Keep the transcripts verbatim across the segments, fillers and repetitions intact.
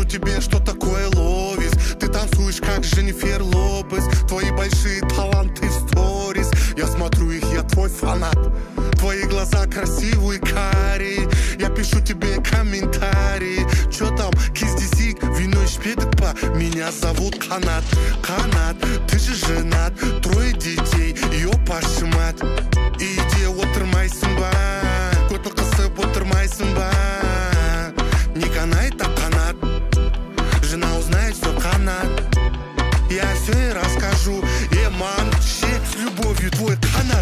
тебе, что такое ловис. Ты танцуешь, как Дженнифер Лопес. Твои большие таланты в сторис. Я смотрю их, я твой фанат. Твои глаза красивые, карие. Я пишу тебе комментарии. Чё там, киздисик, вино и шпедпа. Меня зовут Канат. Канат, ты же женат. Трое детей, ёпашы мать. Иди, отырмайсың ба. Көті қысып отырмайсың ба. Не канай, так канат. Жена узнает все, Канат. Я все ей расскажу. Эман, щит с любовью, твой Канат.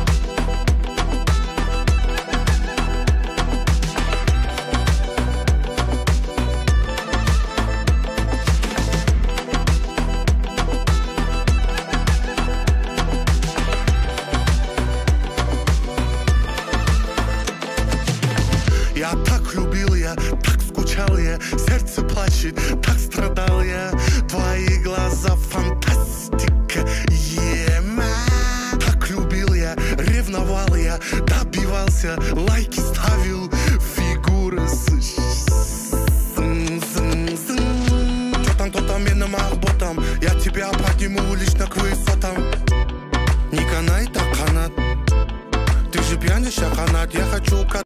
Я так любил, я так скучал, я сердце плачет, так страдал я. Твои глаза фантастика, ема. Так любил я, ревновал я, добивался, лайки ставил, фигура с... Чё там, кто там, менным ботом, я тебя подниму лично к высотам. Не канай, так Канат. Ты же пьяниша, Канат, я хочу